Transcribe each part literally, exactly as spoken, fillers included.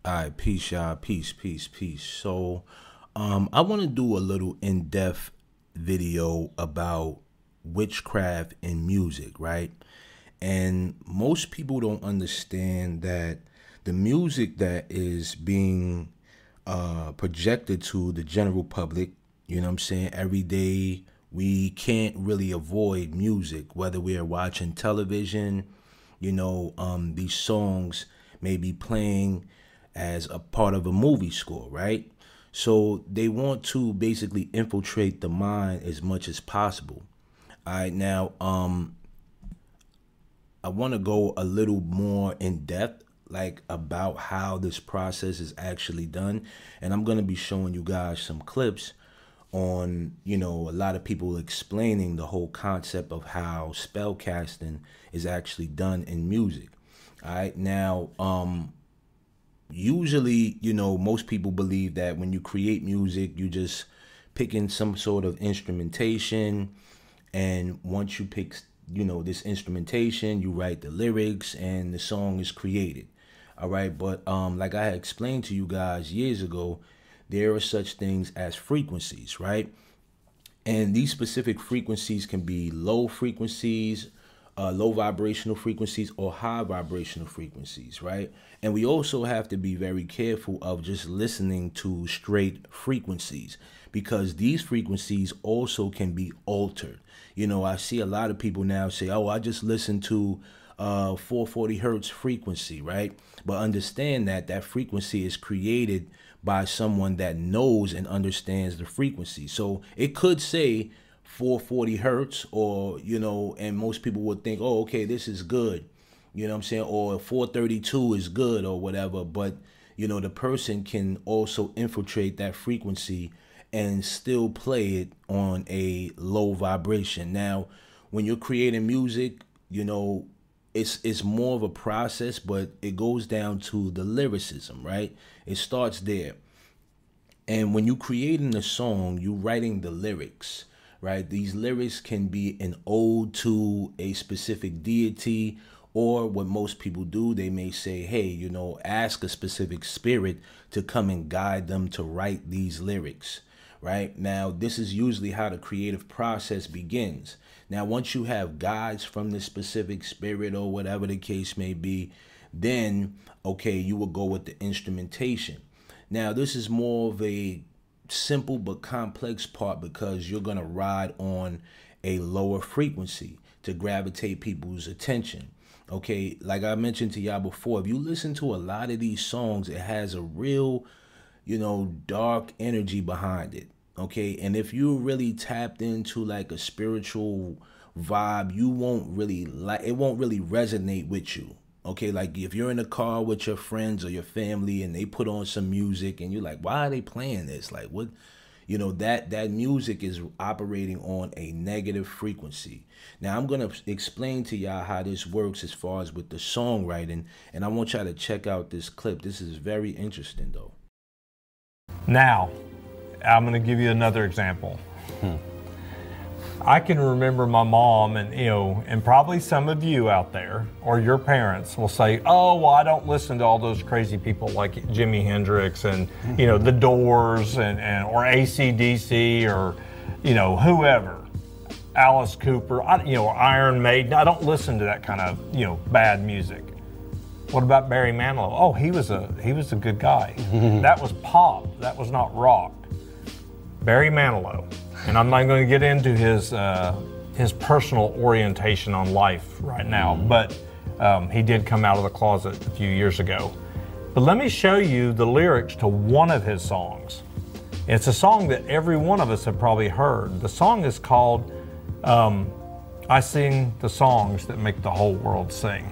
All right, peace, y'all. Peace, peace, peace. So, um, I want to do a little in-depth video about witchcraft in music, right? And most people don't understand that the music that is being uh, projected to the general public, you know what I'm saying, every day, we can't really avoid music, whether we are watching television, you know, um, these songs may be playing as a part of a movie score, right? So they want to basically infiltrate the mind as much as possible. All right, now, um, I want to go a little more in depth, like about how this process is actually done. And I'm going to be showing you guys some clips on, you know, a lot of people explaining the whole concept of how spell casting is actually done in music. All right, now, um, usually, you know, most people believe that when you create music, you just pick in some sort of instrumentation. And once you pick, you know, this instrumentation, you write the lyrics and the song is created. All right. But um, like I had explained to you guys years ago, there are such things as frequencies, right? And these specific frequencies can be low frequencies, uh, low vibrational frequencies, or high vibrational frequencies, right? And we also have to be very careful of just listening to straight frequencies, because these frequencies also can be altered. You know, I see a lot of people now say, oh, I just listen to uh, four forty hertz frequency, right? But understand that that frequency is created by someone that knows and understands the frequency. So it could say four forty hertz, or, you know, and most people would think, oh, okay, this is good. You know what I'm saying? Or four thirty-two is good or whatever. But, you know, the person can also infiltrate that frequency and still play it on a low vibration. Now, when you're creating music, you know, it's it's more of a process, but it goes down to the lyricism, right? It starts there. And when you creating a song, you writing the lyrics, right? These lyrics can be an ode to a specific deity, or what most people do, they may say, hey, you know, ask a specific spirit to come and guide them to write these lyrics, right? Now, this is usually how the creative process begins. Now, once you have guides from the specific spirit or whatever the case may be, then, okay, you will go with the instrumentation. Now, this is more of a simple but complex part, because you're going to ride on a lower frequency to gravitate people's attention. Okay, like I mentioned to y'all before, if you listen to a lot of these songs, it has a real, you know, dark energy behind it. Okay, and if you're really tapped into like a spiritual vibe, you won't really like it, won't really resonate with you. Okay, like if you're in a car with your friends or your family and they put on some music and you're like, why are they playing this? Like, what? You know, that that music is operating on a negative frequency. Now, I'm going to explain to y'all how this works as far as with the songwriting, and I want y'all to check out this clip. This is very interesting, though. Now, I'm going to give you another example. Hmm. I can remember my mom, and you know, and probably some of you out there or your parents will say, "Oh, well, I don't listen to all those crazy people like Jimi Hendrix and you know the Doors and, and or A C D C or you know whoever, Alice Cooper, I, you know, or Iron Maiden. I don't listen to that kind of you know bad music." What about Barry Manilow? Oh, he was a he was a good guy. That was pop. That was not rock. Barry Manilow. And I'm not going to get into his uh, his personal orientation on life right now, but um, he did come out of the closet a few years ago. But let me show you the lyrics to one of his songs. It's a song that every one of us have probably heard. The song is called um, I Sing the Songs That Make the Whole World Sing.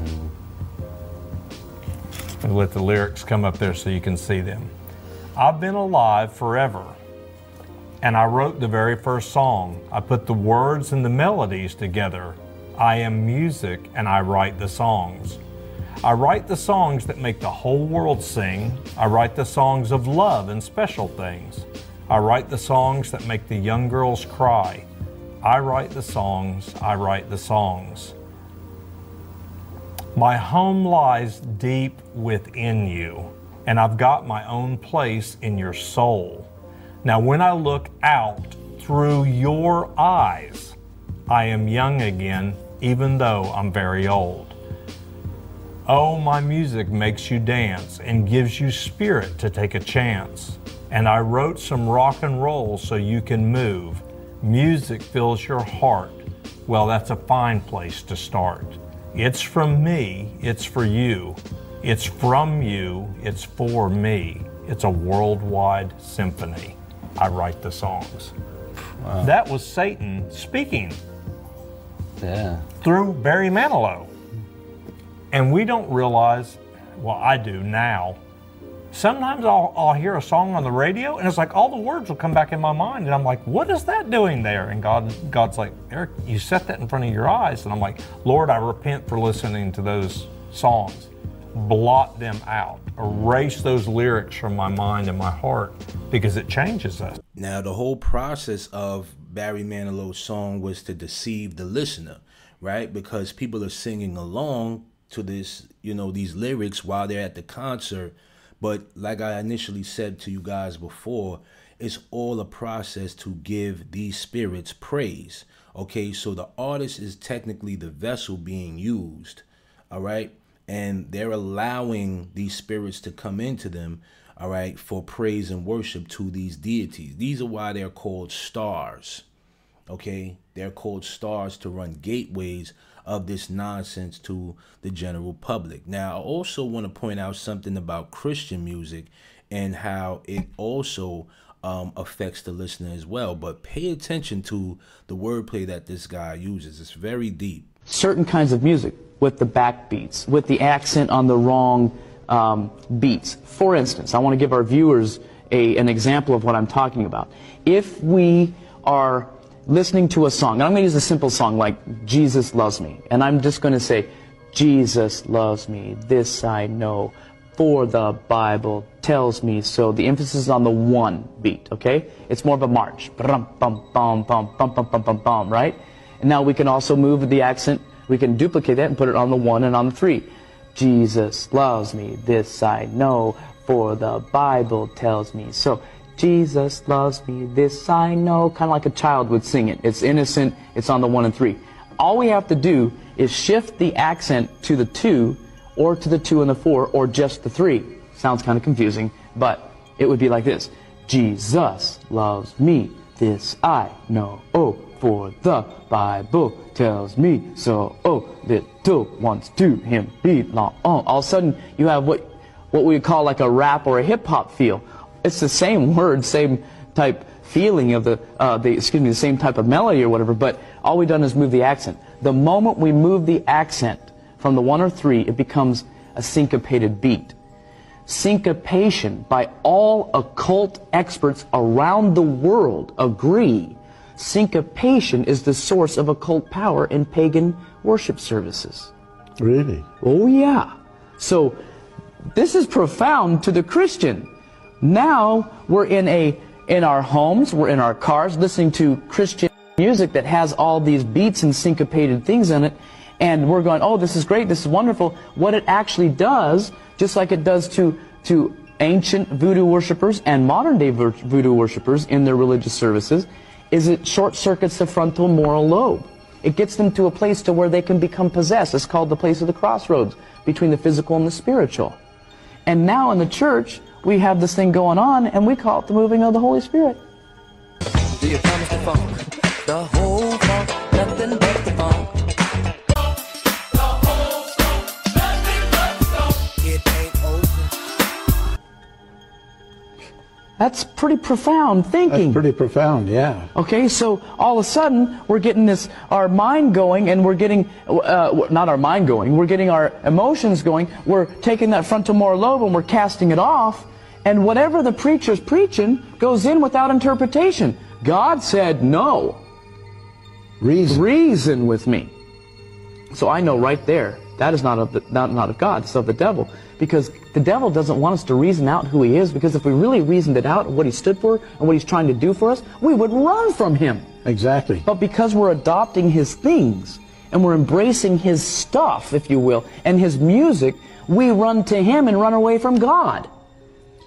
I'll let the lyrics come up there so you can see them. I've been alive forever, and I wrote the very first song. I put the words and the melodies together. I am music, and I write the songs. I write the songs that make the whole world sing. I write the songs of love and special things. I write the songs that make the young girls cry. I write the songs, I write the songs. My home lies deep within you. and I've got my own place in your soul. Now when I look out through your eyes, I am young again, even though I'm very old. Oh, my music makes you dance and gives you spirit to take a chance. And I wrote some rock and roll so you can move. Music fills your heart. Well, that's a fine place to start. It's from me, it's for you. It's from you, it's for me. It's a worldwide symphony. I write the songs. Wow. That was Satan speaking. Yeah. Through Barry Manilow. And we don't realize, well, I do now. Sometimes I'll, I'll hear a song on the radio and it's like all the words will come back in my mind and I'm like, what is that doing there? And God, God's like, Eric, you set that in front of your eyes. And I'm like, Lord, I repent for listening to those songs. Blot them out. Erase those lyrics from my mind and my heart because it changes us. Now, the whole process of Barry Manilow's song was to deceive the listener, right? Because people are singing along to this, you know, these lyrics while they're at the concert. But like I initially said to you guys before, it's all a process to give these spirits praise. Okay, so the artist is technically the vessel being used, all right? And they're allowing these spirits to come into them, all right, for praise and worship to these deities. These are why they're called stars, okay? They're called stars to run gateways of this nonsense to the general public. Now, I also want to point out something about Christian music and how it also um, affects the listener as well. But pay attention to the wordplay that this guy uses. It's very deep. Certain kinds of music with the backbeats, with the accent on the wrong um, beats. For instance, I want to give our viewers a, an example of what I'm talking about. If we are listening to a song, and I'm going to use a simple song like Jesus Loves Me, and I'm just going to say, Jesus loves me, this I know, for the Bible tells me so. The emphasis is on the one beat, okay? It's more of a march. Bum, bum, bum, bum, bum, bum, bum, bum, bum, right? And now we can also move the accent. We can duplicate that and put it on the one and on the three. Jesus loves me, this I know, for the Bible tells me so. Jesus loves me, this I know, kind of like a child would sing it. It's innocent, it's on the one and three. All we have to do is shift the accent to the two, or to the two and the four, or just the three. Sounds kind of confusing, but it would be like this. Jesus loves me, this I know, oh, for the Bible tells me so. Oh, little ones to him belong. Oh, all of a sudden you have what, what we would call like a rap or a hip-hop feel. It's the same word, same type feeling of the, uh, the, excuse me, the same type of melody or whatever, but all we've done is move the accent. The moment we move the accent from the one or three, it becomes a syncopated beat. Syncopation, by all occult experts around the world, agree, syncopation is the source of occult power in pagan worship services. Really? Oh, yeah. So this is profound to the Christian. Now we're in a in our homes, we're in our cars listening to Christian music that has all these beats and syncopated things in it, and we're going, oh, this is great, this is wonderful. What it actually does, just like it does to to ancient voodoo worshipers and modern day voodoo worshipers in their religious services, is it short circuits the frontal moral lobe. It gets them to a place to where they can become possessed. It's called the place of the crossroads between the physical and the spiritual. And now in the church, we have this thing going on, and we call it the moving of the Holy Spirit. Do you promise the funk? The whole funk, nothing but the funk. The whole funk, nothing but the funk. It ain't over. That's pretty profound thinking. That's pretty profound, yeah. Okay, so all of a sudden, we're getting this, our mind going, and we're getting, uh, not our mind going, we're getting our emotions going. We're taking that frontal moral lobe and we're casting it off. And whatever the preacher's preaching goes in without interpretation. God said no. Reason. Reason with me. So I know right there, that is not of, the, not, not of God, it's of the devil. Because the devil doesn't want us to reason out who he is, because if we really reasoned it out, what he stood for, and what he's trying to do for us, we would run from him. Exactly. But because we're adopting his things, and we're embracing his stuff, if you will, and his music, we run to him and run away from God.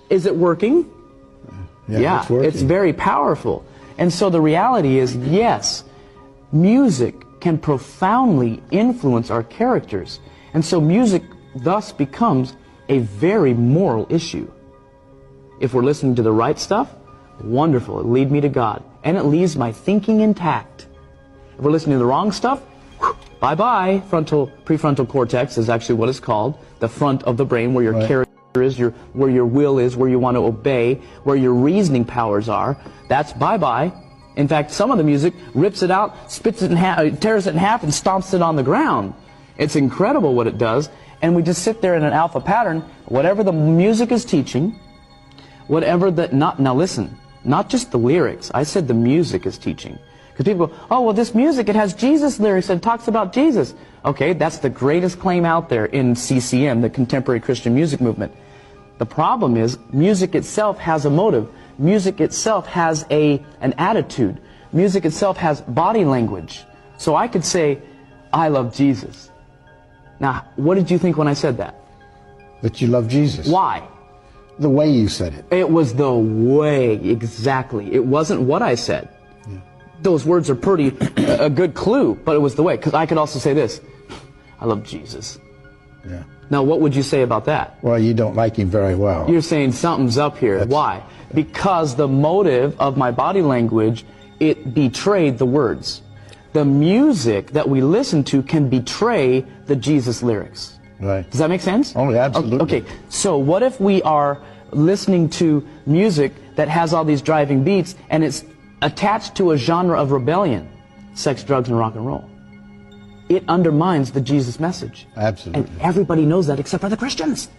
Is it working? Yeah, Yeah, it's working. it's very powerful. And so the reality is, yes, music can profoundly influence our characters. And so music thus becomes a very moral issue. If we're listening to the right stuff, wonderful, it leads me to God. And it leaves my thinking intact. If we're listening to the wrong stuff, bye-bye. Frontal, prefrontal cortex is actually what it's called, the front of the brain where your Right. character is, your, where your will is, where you want to obey, where your reasoning powers are. That's bye-bye. In fact, some of the music rips it out, spits it in half, tears it in half, and stomps it on the ground. It's incredible what it does. And we just sit there in an alpha pattern. Whatever the music is teaching, whatever the, not, now listen, not just the lyrics. I said the music is teaching. Because people go, oh, well, this music, it has Jesus lyrics and it talks about Jesus. Okay, that's the greatest claim out there in C C M, the Contemporary Christian Music Movement. The problem is, music itself has a motive. Music itself has a, an attitude. Music itself has body language. So I could say, I love Jesus. Now, what did you think when I said that? That you love Jesus. Why? The way you said it. It was the way, exactly. It wasn't what I said. Yeah. Those words are pretty, a good clue, but it was the way. Because I could also say this, I love Jesus. Yeah. Now, what would you say about that? Well, you don't like him very well. You're saying something's up here. That's, Why? Because the motive of my body language, it betrayed the words. The music that we listen to can betray the Jesus lyrics. Right. Does that make sense? Oh, absolutely. Okay, so what if we are listening to music that has all these driving beats and it's attached to a genre of rebellion, sex, drugs, and rock and roll? It undermines the Jesus message. Absolutely. And everybody knows that except for the Christians.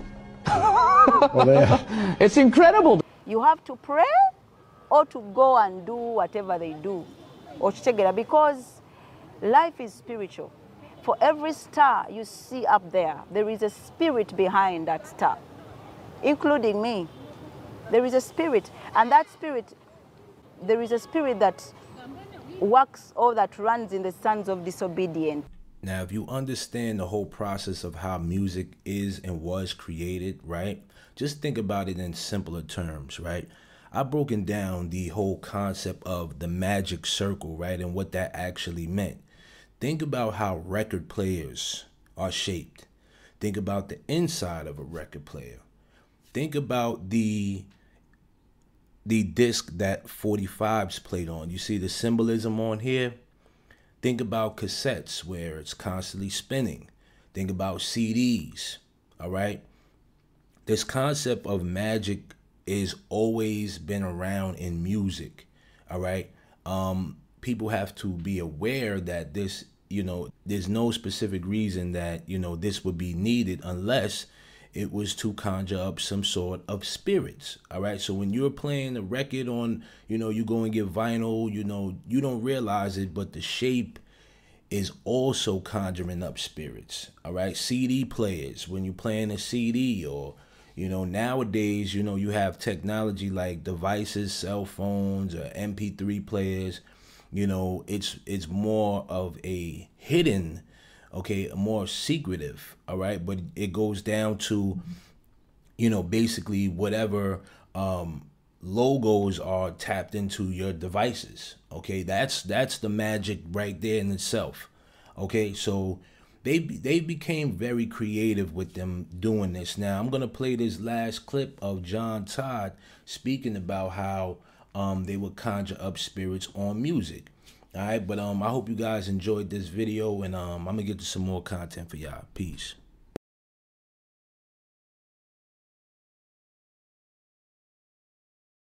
Well, they, it's incredible. You have to pray or to go and do whatever they do, or chegera, because life is spiritual. For every star you see up there, there is a spirit behind that star, including me. There is a spirit, and that spirit, there is a spirit that works or that runs in the sons of disobedience. Now, if you understand the whole process of how music is and was created, right? Just think about it in simpler terms, right? I've broken down the whole concept of the magic circle, right? And what that actually meant. Think about how record players are shaped. Think about the inside of a record player. Think about the the disc that forty-fives played on. You see the symbolism on here? Think about cassettes where it's constantly spinning. Think about C Ds, all right? This concept of magic is always been around in music, all right? Um, people have to be aware that this, you know, there's no specific reason that, you know, this would be needed unless it was to conjure up some sort of spirits, all right? So when you're playing a record on, you know, you go and get vinyl, you know, you don't realize it, but the shape is also conjuring up spirits, all right? C D players, when you're playing a C D, or, you know, nowadays, you know, you have technology like devices, cell phones, or M P three players, you know, it's it's more of a hidden, okay, more secretive, all right? But it goes down to, you know, basically whatever um, logos are tapped into your devices, okay? That's that's the magic right there in itself, okay? So they they became very creative with them doing this. Now, I'm going to play this last clip of John Todd speaking about how um, they would conjure up spirits on music. All right, but um, I hope you guys enjoyed this video, and um, I'm gonna get to some more content for y'all. Peace.